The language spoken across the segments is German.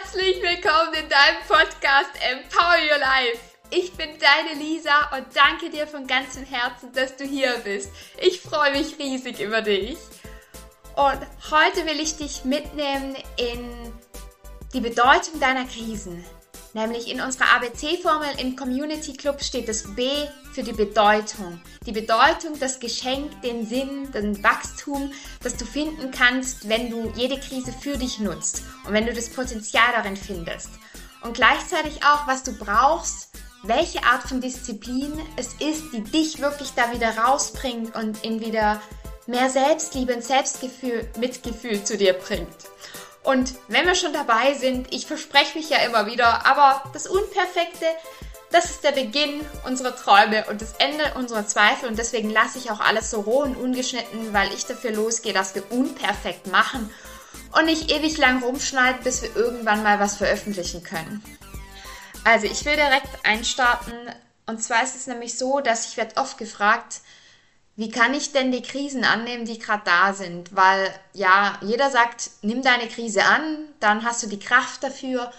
Herzlich willkommen in deinem Podcast Empower Your Life. Ich bin deine Lisa und danke dir von ganzem Herzen, dass du hier bist. Ich freue mich riesig über dich. Und heute will ich dich mitnehmen in die Bedeutung deiner Krisen. Nämlich in unserer ABC-Formel im Community Club steht das B für die Bedeutung. Die Bedeutung, das Geschenk, den Sinn, den Wachstum, das du finden kannst, wenn du jede Krise für dich nutzt und wenn du das Potenzial darin findest. Und gleichzeitig auch, was du brauchst, welche Art von Disziplin es ist, die dich wirklich da wieder rausbringt und in wieder mehr Selbstliebe und Selbstgefühl, Mitgefühl zu dir bringt. Und wenn wir schon dabei sind, ich verspreche mich ja immer wieder, aber das Unperfekte, das ist der Beginn unserer Träume und das Ende unserer Zweifel. Und deswegen lasse ich auch alles so roh und ungeschnitten, weil ich dafür losgehe, dass wir unperfekt machen und nicht ewig lang rumschneiden, bis wir irgendwann mal was veröffentlichen können. Also ich will direkt einstarten. Und zwar ist es nämlich so, dass ich werde oft gefragt, wie kann ich denn die Krisen annehmen, die gerade da sind? Weil ja, jeder sagt, nimm deine Krise an, dann hast du die Kraft dafür,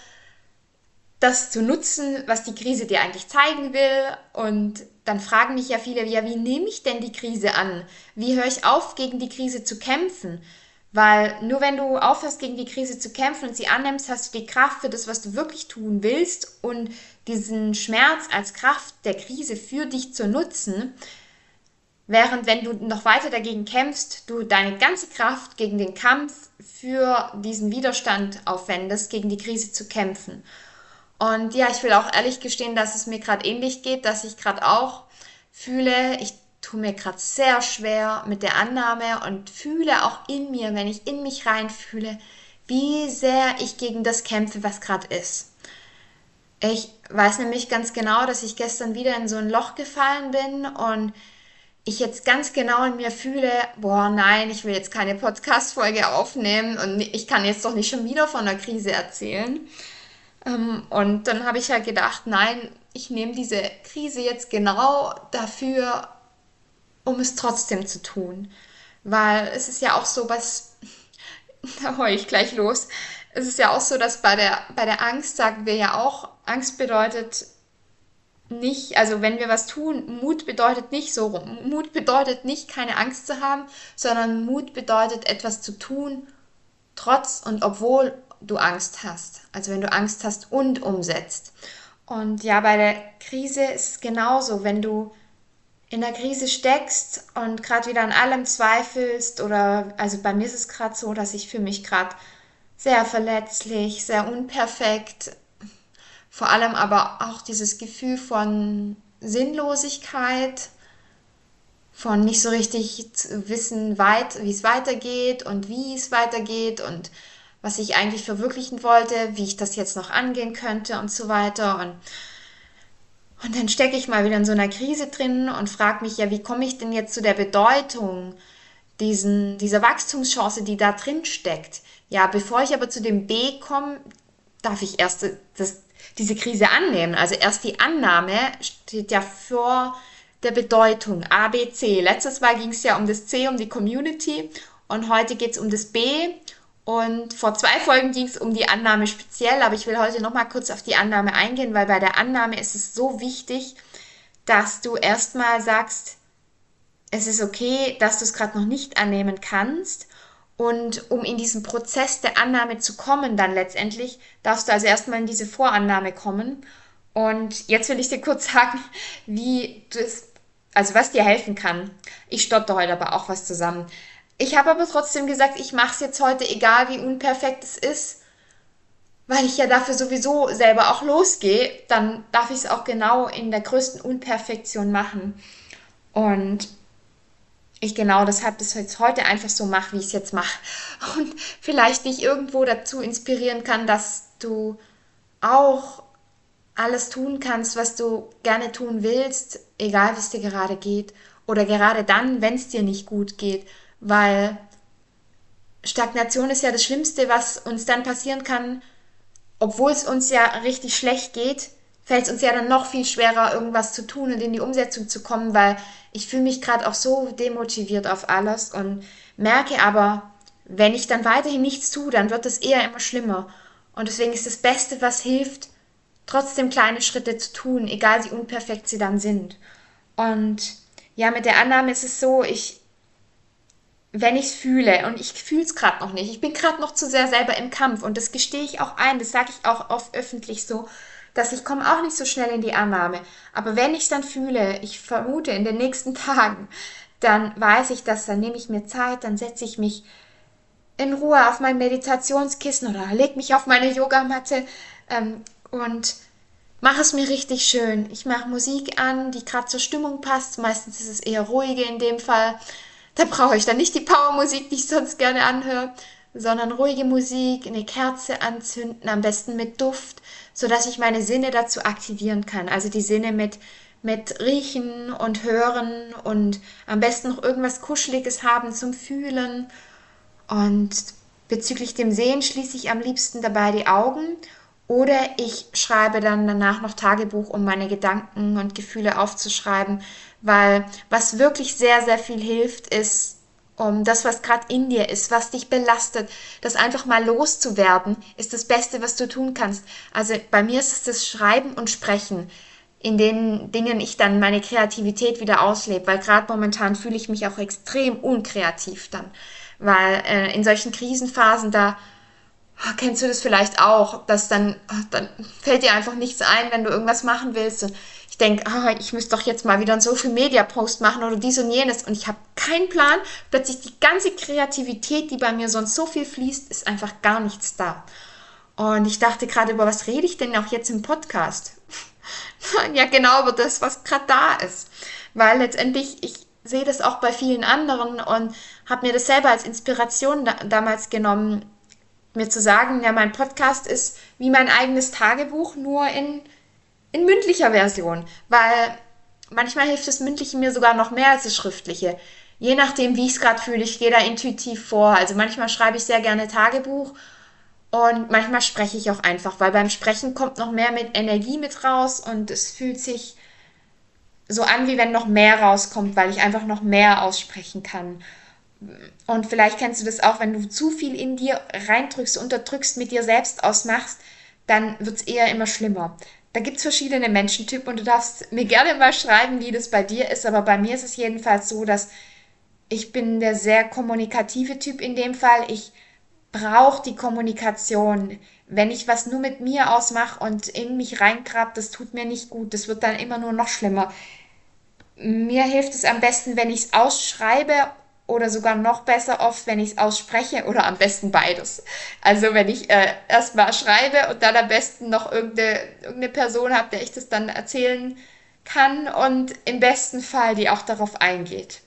das zu nutzen, was die Krise dir eigentlich zeigen will. Und dann fragen mich ja viele, ja, wie nehme ich denn die Krise an? Wie höre ich auf, gegen die Krise zu kämpfen? Weil nur wenn du aufhörst, gegen die Krise zu kämpfen und sie annimmst, hast du die Kraft für das, was du wirklich tun willst und diesen Schmerz als Kraft der Krise für dich zu nutzen. Während wenn du noch weiter dagegen kämpfst, du deine ganze Kraft gegen den Kampf für diesen Widerstand aufwendest, gegen die Krise zu kämpfen. Und ja, ich will auch ehrlich gestehen, dass es mir gerade ähnlich geht, dass ich gerade auch fühle, ich tue mir gerade sehr schwer mit der Annahme und fühle auch in mir, wenn ich in mich reinfühle, wie sehr ich gegen das kämpfe, was gerade ist. Ich weiß nämlich ganz genau, dass ich gestern wieder in so ein Loch gefallen bin und ich jetzt ganz genau in mir fühle, boah, nein, ich will jetzt keine Podcast-Folge aufnehmen und ich kann jetzt doch nicht schon wieder von der Krise erzählen. Und dann habe ich halt gedacht, nein, ich nehme diese Krise jetzt genau dafür, um es trotzdem zu tun. Weil es ist ja auch so, da heule ich gleich los, es ist ja auch so, dass bei der Angst sagen wir ja auch, Angst bedeutet nicht, also wenn wir was tun, Mut bedeutet nicht so rum. Mut bedeutet nicht, keine Angst zu haben, sondern Mut bedeutet, etwas zu tun, trotz und obwohl du Angst hast. Also wenn du Angst hast und umsetzt. Und ja, bei der Krise ist es genauso, wenn du in der Krise steckst und gerade wieder an allem zweifelst oder, also bei mir ist es gerade so, dass ich fühle mich gerade sehr verletzlich, sehr unperfekt, vor allem aber auch dieses Gefühl von Sinnlosigkeit, von nicht so richtig zu wissen, wie es weitergeht und wie es weitergeht und was ich eigentlich verwirklichen wollte, wie ich das jetzt noch angehen könnte und so weiter. Und dann stecke ich mal wieder in so einer Krise drin und frage mich, ja, wie komme ich denn jetzt zu der Bedeutung dieser Wachstumschance, die da drin steckt? Ja, bevor ich aber zu dem B komme, darf ich erst diese Krise annehmen. Also erst die Annahme steht ja vor der Bedeutung. A, B, C. Letztes Mal ging es ja um das C, um die Community und heute geht es um das B. Und vor 2 Folgen ging es um die Annahme speziell, aber ich will heute nochmal kurz auf die Annahme eingehen, weil bei der Annahme ist es so wichtig, dass du erstmal sagst, es ist okay, dass du es gerade noch nicht annehmen kannst. Und um in diesen Prozess der Annahme zu kommen, dann letztendlich, darfst du also erstmal in diese Vorannahme kommen. Und jetzt will ich dir kurz sagen, was dir helfen kann. Ich stotter heute aber auch was zusammen. Ich habe aber trotzdem gesagt, ich mache es jetzt heute, egal wie unperfekt es ist, weil ich ja dafür sowieso selber auch losgehe, dann darf ich es auch genau in der größten Unperfektion machen. Und ich genau deshalb das jetzt heute einfach so mache, wie ich es jetzt mache. Und vielleicht dich irgendwo dazu inspirieren kann, dass du auch alles tun kannst, was du gerne tun willst, egal wie es dir gerade geht. Oder gerade dann, wenn es dir nicht gut geht. Weil Stagnation ist ja das Schlimmste, was uns dann passieren kann. Obwohl es uns ja richtig schlecht geht, fällt es uns ja dann noch viel schwerer, irgendwas zu tun und in die Umsetzung zu kommen, weil ich fühle mich gerade auch so demotiviert auf alles und merke aber, wenn ich dann weiterhin nichts tue, dann wird es eher immer schlimmer. Und deswegen ist das Beste, was hilft, trotzdem kleine Schritte zu tun, egal wie unperfekt sie dann sind. Und ja, mit der Annahme ist es so, wenn ich es fühle, und ich fühle es gerade noch nicht, ich bin gerade noch zu sehr selber im Kampf und das gestehe ich auch ein, das sage ich auch oft öffentlich so, dass ich komme auch nicht so schnell in die Annahme. Aber wenn ich es dann fühle, ich vermute in den nächsten Tagen, dann weiß ich das, dann nehme ich mir Zeit, dann setze ich mich in Ruhe auf mein Meditationskissen oder lege mich auf meine Yogamatte und mache es mir richtig schön. Ich mache Musik an, die gerade zur Stimmung passt. Meistens ist es eher ruhige in dem Fall. Da brauche ich dann nicht die Powermusik, die ich sonst gerne anhöre, sondern ruhige Musik, eine Kerze anzünden, am besten mit Duft, sodass ich meine Sinne dazu aktivieren kann. Also die Sinne mit Riechen und Hören und am besten noch irgendwas Kuscheliges haben zum Fühlen. Und bezüglich dem Sehen schließe ich am liebsten dabei die Augen oder ich schreibe dann danach noch Tagebuch, um meine Gedanken und Gefühle aufzuschreiben, weil was wirklich sehr, sehr viel hilft, ist, um das, was gerade in dir ist, was dich belastet, das einfach mal loszuwerden, ist das Beste, was du tun kannst. Also bei mir ist es das Schreiben und Sprechen, in den Dingen ich dann meine Kreativität wieder auslebe, weil gerade momentan fühle ich mich auch extrem unkreativ dann, weil in solchen Krisenphasen kennst du das vielleicht auch, dass dann fällt dir einfach nichts ein, wenn du irgendwas machen willst. Und ich denke, ich müsste doch jetzt mal wieder einen Social Media Post machen oder dies und jenes. Und ich habe keinen Plan. Plötzlich die ganze Kreativität, die bei mir sonst so viel fließt, ist einfach gar nichts da. Und ich dachte gerade, über was rede ich denn auch jetzt im Podcast? Ja, genau über das, was gerade da ist. Weil letztendlich, ich sehe das auch bei vielen anderen und habe mir das selber als Inspiration damals genommen, mir zu sagen, ja, mein Podcast ist wie mein eigenes Tagebuch, nur in mündlicher Version, weil manchmal hilft das Mündliche mir sogar noch mehr als das Schriftliche. Je nachdem, wie ich es gerade fühle, ich gehe da intuitiv vor. Also manchmal schreibe ich sehr gerne Tagebuch und manchmal spreche ich auch einfach, weil beim Sprechen kommt noch mehr mit Energie mit raus und es fühlt sich so an, wie wenn noch mehr rauskommt, weil ich einfach noch mehr aussprechen kann. Und vielleicht kennst du das auch, wenn du zu viel in dir reindrückst, unterdrückst, mit dir selbst ausmachst, dann wird es eher immer schlimmer. Da gibt es verschiedene Menschentypen und du darfst mir gerne mal schreiben, wie das bei dir ist, aber bei mir ist es jedenfalls so, dass ich bin der sehr kommunikative Typ in dem Fall. Ich brauche die Kommunikation. Wenn ich was nur mit mir ausmache und in mich reingrab, das tut mir nicht gut. Das wird dann immer nur noch schlimmer. Mir hilft es am besten, wenn ich es ausschreibe oder sogar noch besser oft, wenn ich es ausspreche oder am besten beides. Also wenn ich erstmal schreibe und dann am besten noch irgendeine Person habe, der ich das dann erzählen kann und im besten Fall die auch darauf eingeht.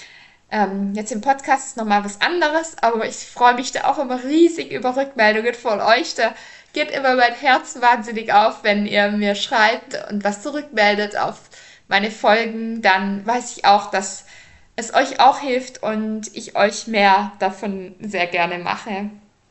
Jetzt im Podcast ist nochmal was anderes, aber ich freue mich da auch immer riesig über Rückmeldungen von euch. Da geht immer mein Herz wahnsinnig auf, wenn ihr mir schreibt und was zurückmeldet auf meine Folgen. Dann weiß ich auch, dass es euch auch hilft und ich euch mehr davon sehr gerne mache.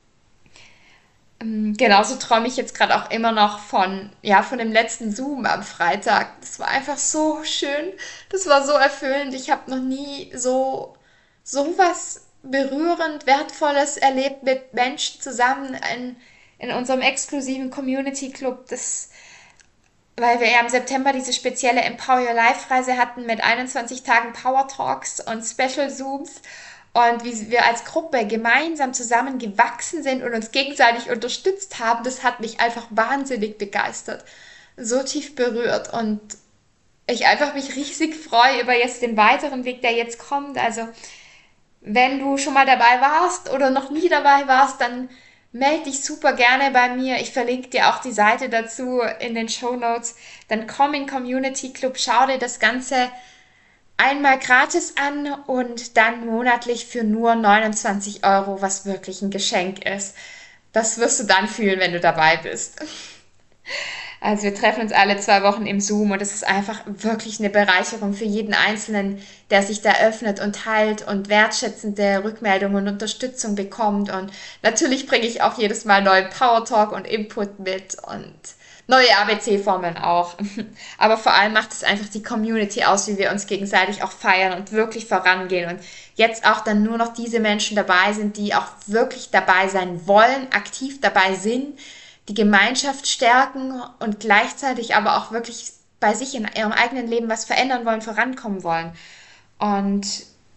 Genauso träume ich jetzt gerade auch immer noch von dem letzten Zoom am Freitag. Das war einfach so schön. Das war so erfüllend. Ich habe noch nie so was berührend, Wertvolles erlebt mit Menschen zusammen in unserem exklusiven Community Club. Weil wir ja im September diese spezielle Empower Your Life Reise hatten mit 21 Tagen Power Talks und Special Zooms. Und wie wir als Gruppe gemeinsam zusammen gewachsen sind und uns gegenseitig unterstützt haben, das hat mich einfach wahnsinnig begeistert. So tief berührt und ich einfach mich riesig freue über jetzt den weiteren Weg, der jetzt kommt. Also, wenn du schon mal dabei warst oder noch nie dabei warst, dann melde dich super gerne bei mir. Ich verlinke dir auch die Seite dazu in den Shownotes. Dann komm in Community Club, schau dir das Ganze einmal gratis an und dann monatlich für nur 29 €, was wirklich ein Geschenk ist. Das wirst du dann fühlen, wenn du dabei bist. Also wir treffen uns alle 2 Wochen im Zoom und es ist einfach wirklich eine Bereicherung für jeden Einzelnen, der sich da öffnet und teilt und wertschätzende Rückmeldungen und Unterstützung bekommt. Und natürlich bringe ich auch jedes Mal neuen Power Talk und Input mit und neue ABC-Formeln auch. Aber vor allem macht es einfach die Community aus, wie wir uns gegenseitig auch feiern und wirklich vorangehen. Und jetzt auch dann nur noch diese Menschen dabei sind, die auch wirklich dabei sein wollen, aktiv dabei sind, die Gemeinschaft stärken und gleichzeitig aber auch wirklich bei sich in ihrem eigenen Leben was verändern wollen, vorankommen wollen. Und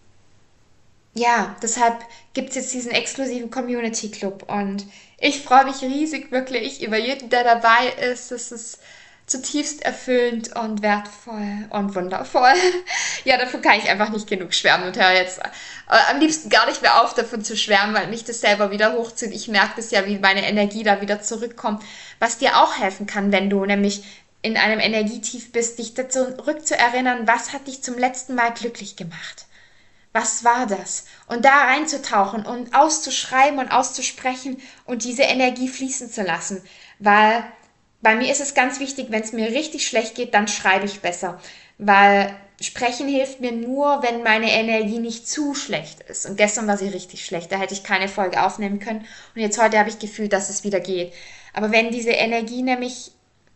ja, deshalb gibt es jetzt diesen exklusiven Community Club und ich freue mich riesig wirklich über jeden, der dabei ist. Es ist zutiefst erfüllend und wertvoll und wundervoll. Ja, davon kann ich einfach nicht genug schwärmen und höre jetzt am liebsten gar nicht mehr auf, davon zu schwärmen, weil mich das selber wieder hochzieht. Ich merke das ja, wie meine Energie da wieder zurückkommt, was dir auch helfen kann, wenn du nämlich in einem Energietief bist, dich dazu zurückzuerinnern, was hat dich zum letzten Mal glücklich gemacht? Was war das? Und da reinzutauchen und auszuschreiben und auszusprechen und diese Energie fließen zu lassen. Weil bei mir ist es ganz wichtig, wenn es mir richtig schlecht geht, dann schreibe ich besser. Weil sprechen hilft mir nur, wenn meine Energie nicht zu schlecht ist. Und gestern war sie richtig schlecht, da hätte ich keine Folge aufnehmen können. Und jetzt heute habe ich gefühlt, dass es wieder geht. Aber wenn diese Energie nämlich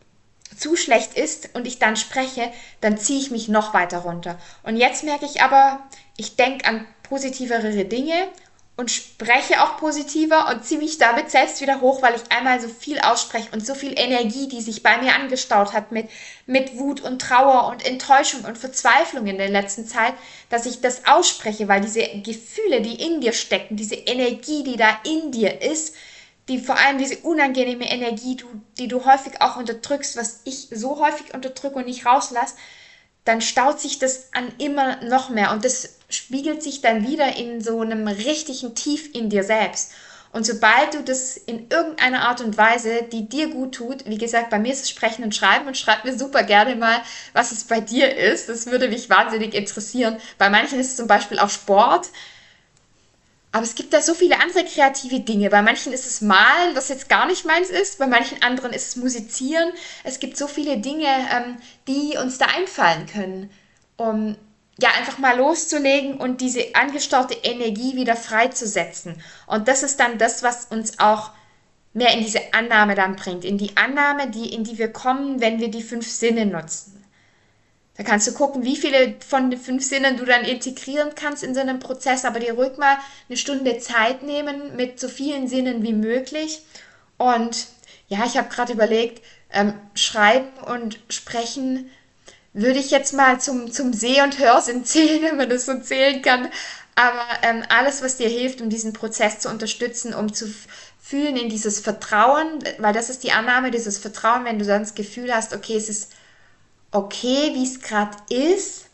zu schlecht ist und ich dann spreche, dann ziehe ich mich noch weiter runter. Und jetzt merke ich aber, ich denke an positivere Dinge und spreche auch positiver und ziehe mich damit selbst wieder hoch, weil ich einmal so viel ausspreche und so viel Energie, die sich bei mir angestaut hat mit Wut und Trauer und Enttäuschung und Verzweiflung in der letzten Zeit, dass ich das ausspreche, weil diese Gefühle, die in dir stecken, diese Energie, die da in dir ist, die vor allem diese unangenehme Energie, die du häufig auch unterdrückst, was ich so häufig unterdrücke und nicht rauslasse, dann staut sich das an immer noch mehr und das spiegelt sich dann wieder in so einem richtigen Tief in dir selbst. Und sobald du das in irgendeiner Art und Weise, die dir gut tut, wie gesagt, bei mir ist es Sprechen und Schreiben und schreib mir super gerne mal, was es bei dir ist. Das würde mich wahnsinnig interessieren. Bei manchen ist es zum Beispiel auch Sport. Aber es gibt da so viele andere kreative Dinge. Bei manchen ist es Malen, was jetzt gar nicht meins ist. Bei manchen anderen ist es Musizieren. Es gibt so viele Dinge, die uns da einfallen können, um ja einfach mal loszulegen und diese angestaute Energie wieder freizusetzen. Und das ist dann das, was uns auch mehr in diese Annahme dann bringt. In die Annahme, in die wir kommen, wenn wir die 5 Sinne nutzen. Da kannst du gucken, wie viele von den 5 Sinnen du dann integrieren kannst in so einem Prozess, aber dir ruhig mal eine Stunde Zeit nehmen mit so vielen Sinnen wie möglich. Und ja, ich habe gerade überlegt, Schreiben und Sprechen würde ich jetzt mal zum Seh- und Hörsinn zählen, wenn man das so zählen kann. Aber alles, was dir hilft, um diesen Prozess zu unterstützen, um zu fühlen in dieses Vertrauen, weil das ist die Annahme, dieses Vertrauen, wenn du dann das Gefühl hast, okay, es ist okay, wie es gerade ist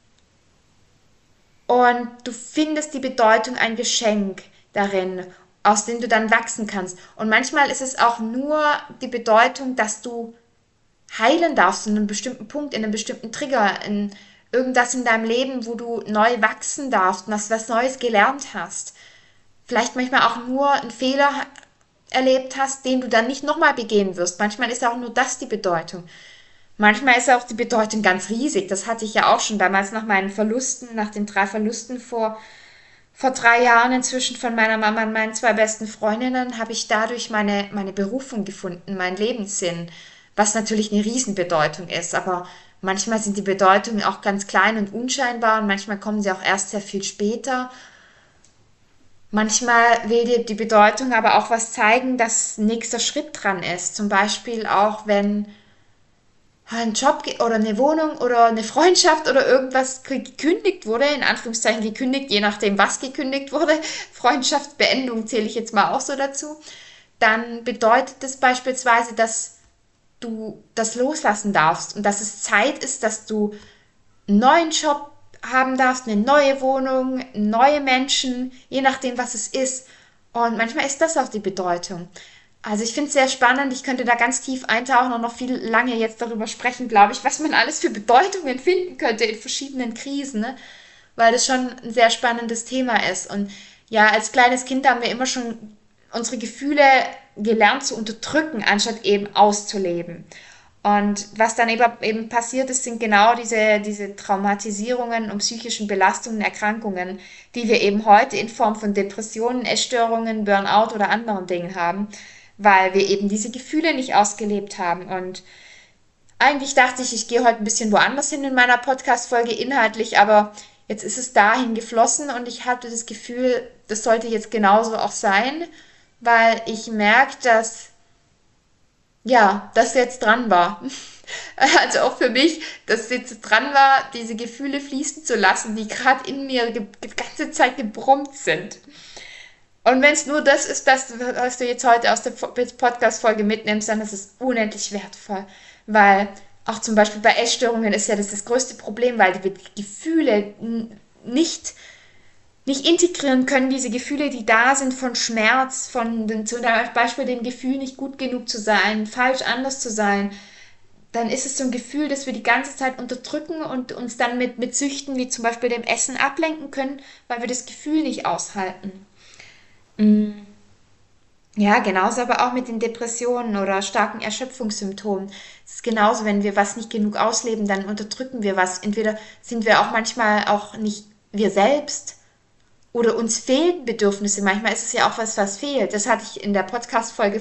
und du findest die Bedeutung ein Geschenk darin, aus dem du dann wachsen kannst. Und manchmal ist es auch nur die Bedeutung, dass du heilen darfst in einem bestimmten Punkt, in einem bestimmten Trigger, in irgendwas in deinem Leben, wo du neu wachsen darfst und was Neues gelernt hast. Vielleicht manchmal auch nur einen Fehler erlebt hast, den du dann nicht nochmal begehen wirst. Manchmal ist auch nur das die Bedeutung. Manchmal ist auch die Bedeutung ganz riesig. Das hatte ich ja auch schon damals nach meinen Verlusten, nach den 3 Verlusten vor 3 Jahren inzwischen von meiner Mama und meinen 2 besten Freundinnen, habe ich dadurch meine Berufung gefunden, meinen Lebenssinn, was natürlich eine Riesenbedeutung ist. Aber manchmal sind die Bedeutungen auch ganz klein und unscheinbar und manchmal kommen sie auch erst sehr viel später. Manchmal will dir die Bedeutung aber auch was zeigen, dass nächster Schritt dran ist. Zum Beispiel auch, wenn ein Job oder eine Wohnung oder eine Freundschaft oder irgendwas gekündigt wurde, in Anführungszeichen gekündigt, je nachdem, was gekündigt wurde, Freundschaftsbeendigung zähle ich jetzt mal auch so dazu, dann bedeutet das beispielsweise, dass du das loslassen darfst und dass es Zeit ist, dass du einen neuen Job haben darfst, eine neue Wohnung, neue Menschen, je nachdem, was es ist. Und manchmal ist das auch die Bedeutung. Also ich finde es sehr spannend, ich könnte da ganz tief eintauchen und noch viel lange jetzt darüber sprechen, glaube ich, was man alles für Bedeutungen finden könnte in verschiedenen Krisen, ne? Weil das schon ein sehr spannendes Thema ist. Und ja, als kleines Kind haben wir immer schon unsere Gefühle gelernt zu unterdrücken, anstatt eben auszuleben. Und was dann eben passiert ist, sind genau diese Traumatisierungen und psychischen Belastungen, Erkrankungen, die wir eben heute in Form von Depressionen, Essstörungen, Burnout oder anderen Dingen haben, weil wir eben diese Gefühle nicht ausgelebt haben. Und eigentlich dachte ich, ich gehe heute ein bisschen woanders hin in meiner Podcast-Folge inhaltlich, aber jetzt ist es dahin geflossen und ich hatte das Gefühl, das sollte jetzt genauso auch sein, weil ich merke, dass ja, dass jetzt dran war. Also auch für mich, dass jetzt dran war, diese Gefühle fließen zu lassen, die gerade in mir die ganze Zeit gebrummt sind. Und wenn es nur das ist, was du jetzt heute aus der Podcast-Folge mitnimmst, dann ist es unendlich wertvoll. Weil auch zum Beispiel bei Essstörungen ist ja das größte Problem, weil die Gefühle nicht, nicht integrieren können, diese Gefühle, die da sind von Schmerz, zum Beispiel dem Gefühl, nicht gut genug zu sein, falsch anders zu sein, dann ist es so ein Gefühl, das wir die ganze Zeit unterdrücken und uns dann mit Süchten wie zum Beispiel dem Essen ablenken können, weil wir das Gefühl nicht aushalten. Mm. Ja, genauso aber auch mit den Depressionen oder starken Erschöpfungssymptomen. Es ist genauso, wenn wir was nicht genug ausleben, dann unterdrücken wir was. Entweder sind wir auch manchmal auch nicht wir selbst oder uns fehlen Bedürfnisse. Manchmal ist es ja auch was fehlt. Das hatte ich in der Podcast-Folge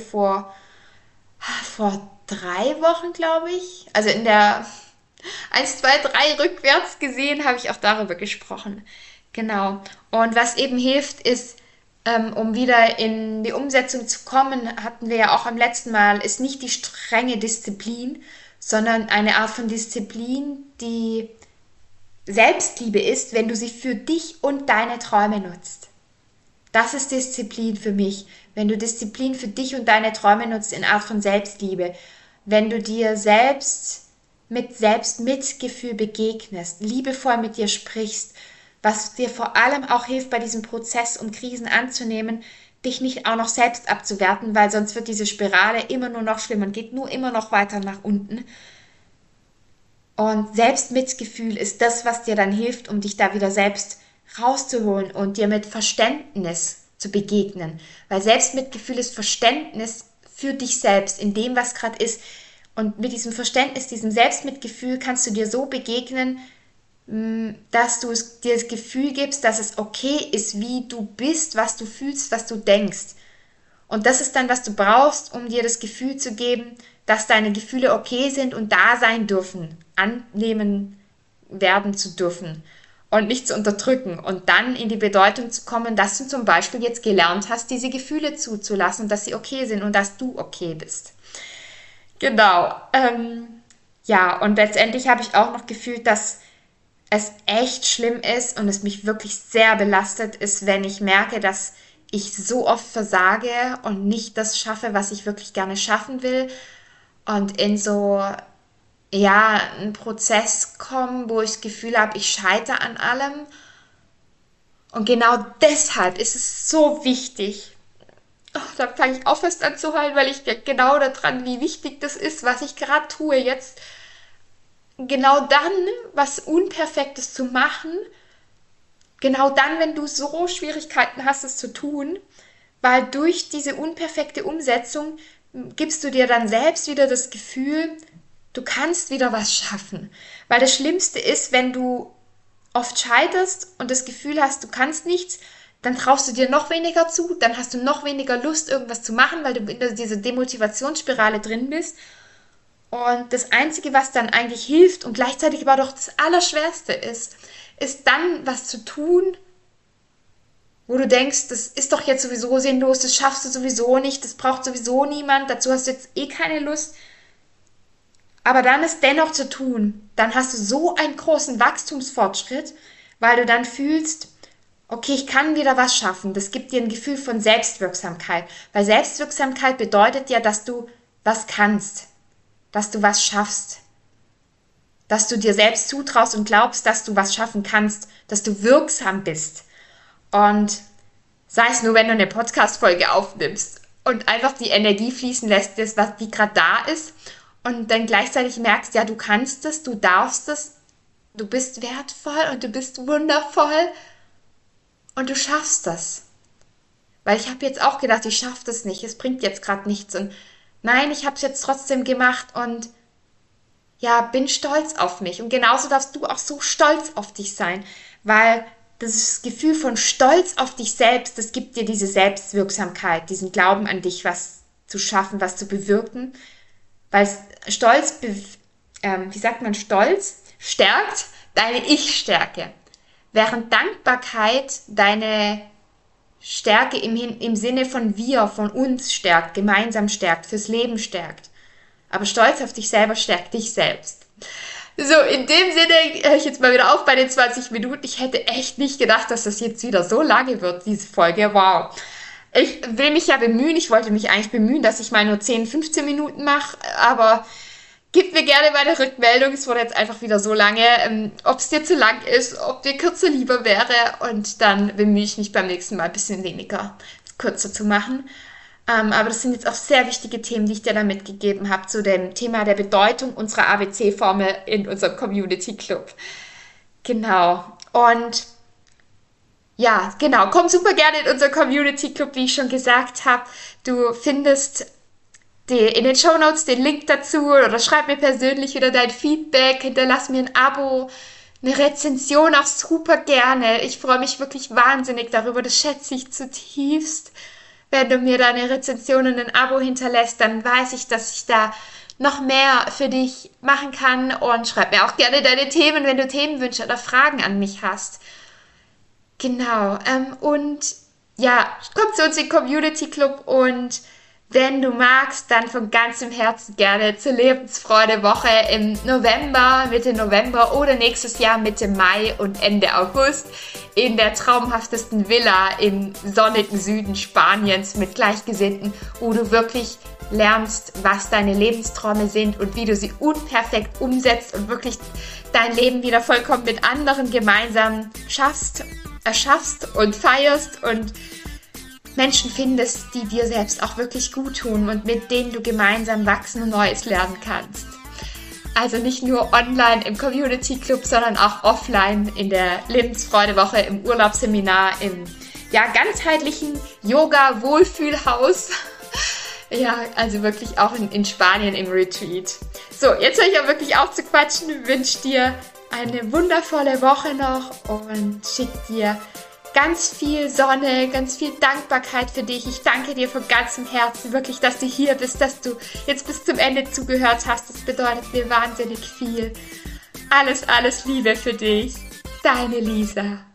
vor 3 Wochen, glaube ich. Also in der 1, 2, 3 rückwärts gesehen, habe ich auch darüber gesprochen. Genau. Und was eben hilft, ist, um wieder in die Umsetzung zu kommen, hatten wir ja auch am letzten Mal, ist nicht die strenge Disziplin, sondern eine Art von Disziplin, die Selbstliebe ist, wenn du sie für dich und deine Träume nutzt. Das ist Disziplin für mich. Wenn du Disziplin für dich und deine Träume nutzt in Art von Selbstliebe. Wenn du dir selbst mit Selbstmitgefühl begegnest, liebevoll mit dir sprichst, was dir vor allem auch hilft bei diesem Prozess, um Krisen anzunehmen, dich nicht auch noch selbst abzuwerten, weil sonst wird diese Spirale immer nur noch schlimmer und geht nur immer noch weiter nach unten. Und Selbstmitgefühl ist das, was dir dann hilft, um dich da wieder selbst rauszuholen und dir mit Verständnis zu begegnen. Weil Selbstmitgefühl ist Verständnis für dich selbst, in dem, was gerade ist. Und mit diesem Verständnis, diesem Selbstmitgefühl kannst du dir so begegnen, dass du dir das Gefühl gibst, dass es okay ist, wie du bist, was du fühlst, was du denkst. Und das ist dann, was du brauchst, um dir das Gefühl zu geben, dass deine Gefühle okay sind und da sein dürfen, annehmen werden zu dürfen und nicht zu unterdrücken und dann in die Bedeutung zu kommen, dass du zum Beispiel jetzt gelernt hast, diese Gefühle zuzulassen und dass sie okay sind und dass du okay bist. Genau. Ja, und letztendlich habe ich auch noch gefühlt, dass es echt schlimm ist und es mich wirklich sehr belastet ist, wenn ich merke, dass ich so oft versage und nicht das schaffe, was ich wirklich gerne schaffen will und in so, ja, einen Prozess komme, wo ich das Gefühl habe, ich scheitere an allem. Und genau deshalb ist es so wichtig. Oh, da fange ich auch fast an zu heulen, weil ich denke genau daran, wie wichtig das ist, was ich gerade tue jetzt. Genau dann, was Unperfektes zu machen, genau dann, wenn du so Schwierigkeiten hast, es zu tun, weil durch diese unperfekte Umsetzung gibst du dir dann selbst wieder das Gefühl, du kannst wieder was schaffen. Weil das Schlimmste ist, wenn du oft scheiterst und das Gefühl hast, du kannst nichts, dann traust du dir noch weniger zu, dann hast du noch weniger Lust, irgendwas zu machen, weil du in dieser Demotivationsspirale drin bist. Und das Einzige, was dann eigentlich hilft und gleichzeitig aber doch das Allerschwerste ist dann was zu tun, wo du denkst, das ist doch jetzt sowieso sinnlos, das schaffst du sowieso nicht, das braucht sowieso niemand, dazu hast du jetzt eh keine Lust. Aber dann es dennoch zu tun, dann hast du so einen großen Wachstumsfortschritt, weil du dann fühlst, okay, ich kann wieder was schaffen. Das gibt dir ein Gefühl von Selbstwirksamkeit. Weil Selbstwirksamkeit bedeutet ja, dass du was kannst, dass du was schaffst, dass du dir selbst zutraust und glaubst, dass du was schaffen kannst, dass du wirksam bist. Und sei es nur, wenn du eine Podcast-Folge aufnimmst und einfach die Energie fließen lässt, die gerade da ist und dann gleichzeitig merkst, ja, du kannst es, du darfst es, du bist wertvoll und du bist wundervoll und du schaffst das. Weil ich habe jetzt auch gedacht, ich schaffe das nicht, es bringt jetzt gerade nichts. Und nein, ich habe es jetzt trotzdem gemacht und ja, bin stolz auf mich. Und genauso darfst du auch so stolz auf dich sein, weil das Gefühl von Stolz auf dich selbst, das gibt dir diese Selbstwirksamkeit, diesen Glauben an dich, was zu schaffen, was zu bewirken. Weil Stolz, Stolz stärkt deine Ich-Stärke. Während Dankbarkeit deine Stärke im Sinne von wir, von uns stärkt, gemeinsam stärkt, fürs Leben stärkt. Aber Stolz auf dich selber stärkt dich selbst. So, in dem Sinne höre ich jetzt mal wieder auf bei den 20 Minuten. Ich hätte echt nicht gedacht, dass das jetzt wieder so lange wird, diese Folge. Wow. Ich will mich ja bemühen. Ich wollte mich eigentlich bemühen, dass ich mal nur 10, 15 Minuten mache. Aber gib mir gerne mal eine Rückmeldung. Es wurde jetzt einfach wieder so lange. Ob es dir zu lang ist, ob dir kürzer lieber wäre. Und dann bemühe ich mich beim nächsten Mal ein bisschen weniger, kürzer zu machen. Aber das sind jetzt auch sehr wichtige Themen, die ich dir da mitgegeben habe zu dem Thema der Bedeutung unserer ABC-Formel in unserem Community Club. Genau. Und ja, genau. Komm super gerne in unseren Community Club, wie ich schon gesagt habe. Du findest in den Shownotes den Link dazu oder schreib mir persönlich wieder dein Feedback, hinterlass mir ein Abo, eine Rezension auch super gerne. Ich freue mich wirklich wahnsinnig darüber, das schätze ich zutiefst. Wenn du mir deine Rezension und ein Abo hinterlässt, dann weiß ich, dass ich da noch mehr für dich machen kann. Und schreib mir auch gerne deine Themen, wenn du Themenwünsche oder Fragen an mich hast. Genau. Und ja, komm zu uns in den Community Club und wenn du magst, dann von ganzem Herzen gerne zur Lebensfreude-Woche im November, Mitte November oder nächstes Jahr Mitte Mai und Ende August in der traumhaftesten Villa im sonnigen Süden Spaniens mit Gleichgesinnten, wo du wirklich lernst, was deine Lebensträume sind und wie du sie unperfekt umsetzt und wirklich dein Leben wieder vollkommen mit anderen gemeinsam erschaffst und feierst und Menschen findest, die dir selbst auch wirklich gut tun und mit denen du gemeinsam wachsen und Neues lernen kannst. Also nicht nur online im Community Club, sondern auch offline in der Lebensfreude-Woche, im Urlaubsseminar, im ganzheitlichen Yoga-Wohlfühlhaus. Ja, also wirklich auch in Spanien im Retreat. So, jetzt höre ich auch wirklich auf zu quatschen, wünsche dir eine wundervolle Woche noch und schicke dir ganz viel Sonne, ganz viel Dankbarkeit für dich. Ich danke dir von ganzem Herzen wirklich, dass du hier bist, dass du jetzt bis zum Ende zugehört hast. Das bedeutet mir wahnsinnig viel. Alles, alles Liebe für dich. Deine Lisa.